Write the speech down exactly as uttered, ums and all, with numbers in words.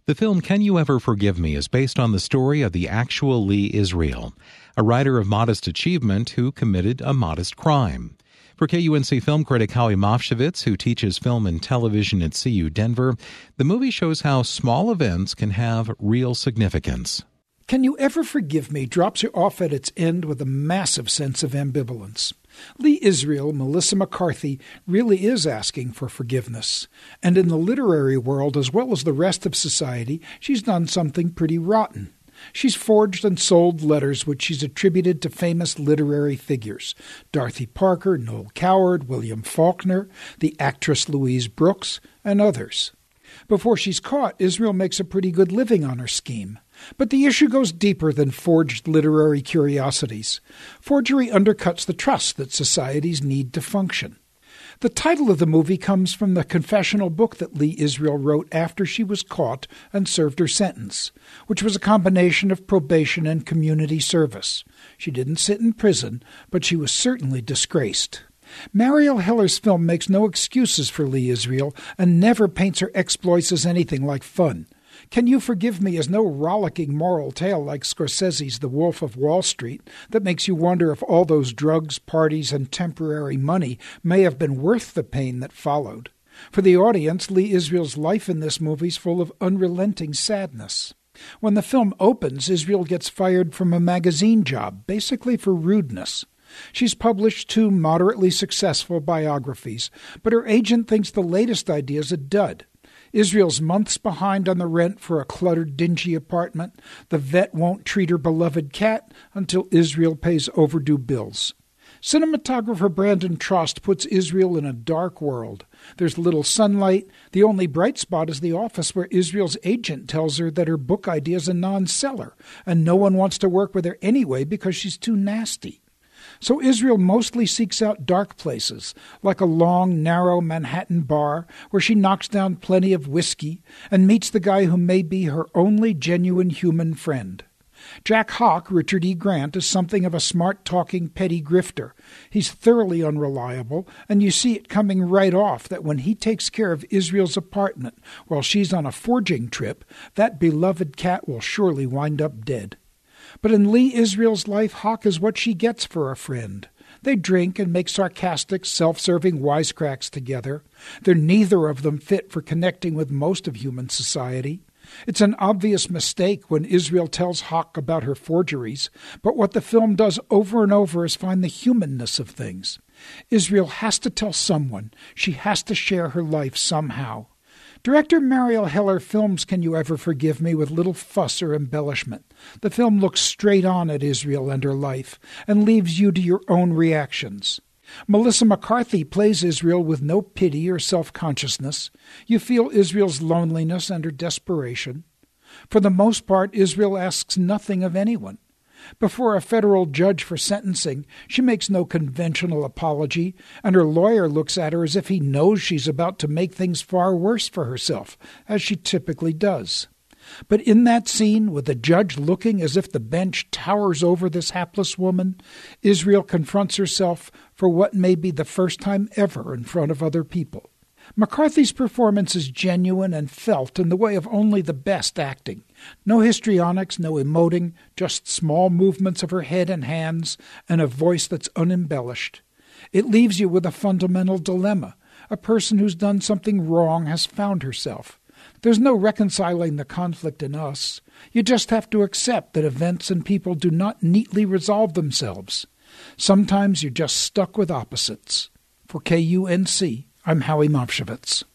The film Can You Ever Forgive Me is based on the story of the actual Lee Israel, a writer of modest achievement who committed a modest crime. For K U N C film critic Howie Mofshevitz, who teaches film and television at C U Denver, the movie shows how small events can have real significance. Can You Ever Forgive Me drops you off at its end with a massive sense of ambivalence. Lee Israel, Melissa McCarthy, really is asking for forgiveness. And in the literary world, as well as the rest of society, she's done something pretty rotten. She's forged and sold letters which she's attributed to famous literary figures: Dorothy Parker, Noel Coward, William Faulkner, the actress Louise Brooks, and others. Before she's caught, Israel makes a pretty good living on her scheme. But the issue goes deeper than forged literary curiosities. Forgery undercuts the trust that societies need to function. The title of the movie comes from the confessional book that Lee Israel wrote after she was caught and served her sentence, which was a combination of probation and community service. She didn't sit in prison, but she was certainly disgraced. Mariel Heller's film makes no excuses for Lee Israel and never paints her exploits as anything like fun. Can You Forgive Me is no rollicking moral tale like Scorsese's The Wolf of Wall Street that makes you wonder if all those drugs, parties, and temporary money may have been worth the pain that followed. For the audience, Lee Israel's life in this movie is full of unrelenting sadness. When the film opens, Israel gets fired from a magazine job, basically for rudeness. She's published two moderately successful biographies, but her agent thinks the latest idea is a dud. Israel's months behind on the rent for a cluttered, dingy apartment. The vet won't treat her beloved cat until Israel pays overdue bills. Cinematographer Brandon Trost puts Israel in a dark world. There's little sunlight. The only bright spot is the office where Israel's agent tells her that her book idea is a non-seller, and no one wants to work with her anyway because she's too nasty. So Israel mostly seeks out dark places, like a long, narrow Manhattan bar where she knocks down plenty of whiskey and meets the guy who may be her only genuine human friend. Jack Hawk, Richard E. Grant, is something of a smart-talking petty grifter. He's thoroughly unreliable, and you see it coming right off that when he takes care of Israel's apartment while she's on a forging trip, that beloved cat will surely wind up dead. But in Lee Israel's life, Hawk is what she gets for a friend. They drink and make sarcastic, self-serving wisecracks together. They're neither of them fit for connecting with most of human society. It's an obvious mistake when Israel tells Hawk about her forgeries, but what the film does over and over is find the humanness of things. Israel has to tell someone. She has to share her life somehow. Director Mariel Heller films Can You Ever Forgive Me with little fuss or embellishment. The film looks straight on at Israel and her life and leaves you to your own reactions. Melissa McCarthy plays Israel with no pity or self-consciousness. You feel Israel's loneliness and her desperation. For the most part, Israel asks nothing of anyone. Before a federal judge for sentencing, she makes no conventional apology, and her lawyer looks at her as if he knows she's about to make things far worse for herself, as she typically does. But in that scene, with the judge looking as if the bench towers over this hapless woman, Israel confronts herself for what may be the first time ever in front of other people. McCarthy's performance is genuine and felt in the way of only the best acting. No histrionics, no emoting, just small movements of her head and hands, and a voice that's unembellished. It leaves you with a fundamental dilemma. A person who's done something wrong has found herself. There's no reconciling the conflict in us. You just have to accept that events and people do not neatly resolve themselves. Sometimes you're just stuck with opposites. For K U N C, I'm Howie Mofshevitz.